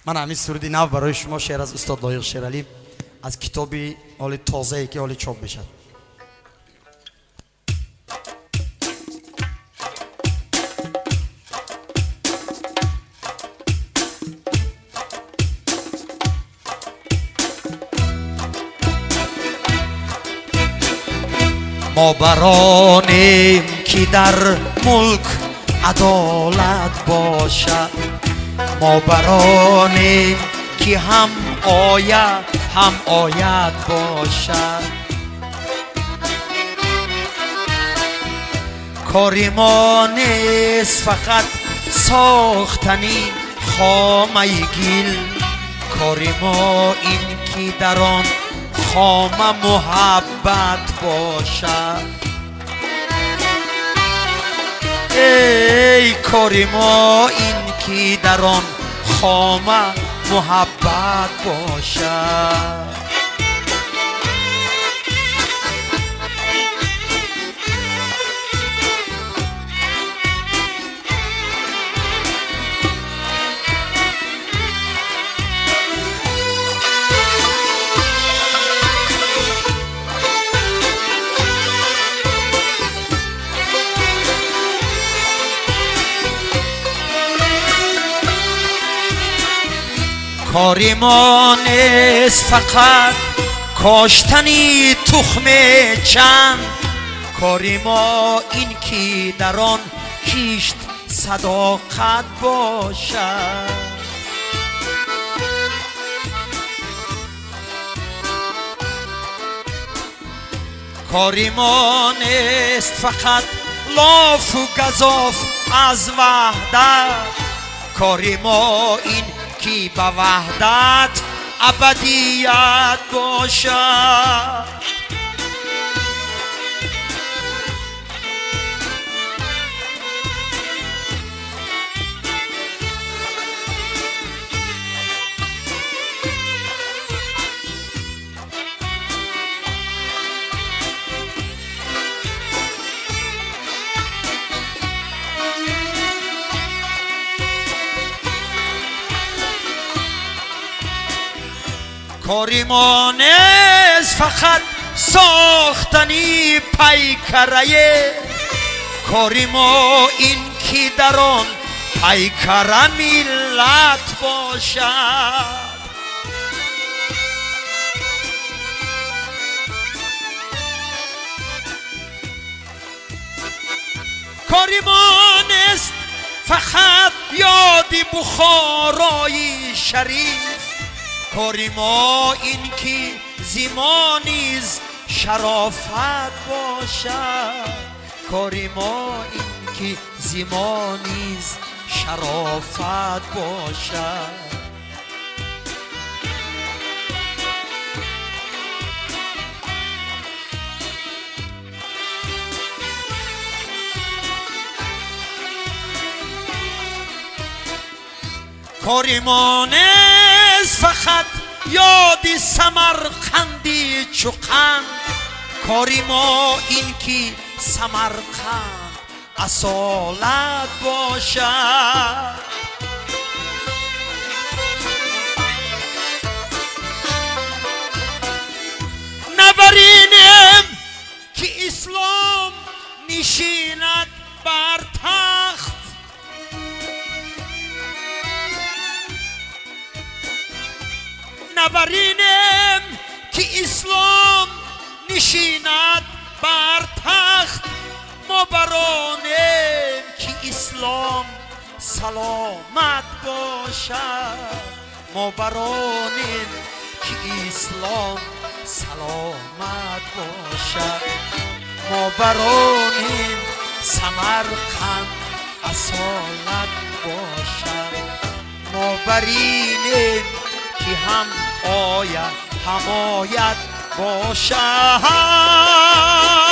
من همین سرودی نو برای شما شعر از استاد لایق شیرعلی از کتابی حال تازه‌ای که حال چاپ بشد. ما برانیم که در ملک عدالت باشد، ما برانیم که هم آید باشد. کاری ما نیست فقط ساختنی خامه گل، کاری ما این که در آن خامه محبت باشد. ای کاری ما این که در آن خامه محبت باشد. کاری ما نیست فقط کاشتنی تخم چند، کاری ما این که در آن کیشت صداقت باشد. کاری ما نیست فقط لاف و گزاف از وحدت، کاری ما این کی با وحدت ابدیت باشد. کاری ما نیست فقط ساختنی پیکره، کاری ما این که در آن پیکره ملت باشد. کاری ما نیست فقط یادی بخارای شریف، کاری ما این که زیما نیز شرافت باشد، کاری ما این که زیما نیز شرافت باشد. کاری ما نیست فقط یادی سمرقندی چوقند، کاری ما این که سمرقند اصالت باشد. نبرینیم که اسلام نشیند بر تخت، نبرینیم که اسلام نشیند بر تخت، ما برانیم که اسلام سلامت باشد، ما برانیم که اسلام سلامت باشد، ما برانیم سمرقند اصالت باشد، ما برینیم که هم آید باشد.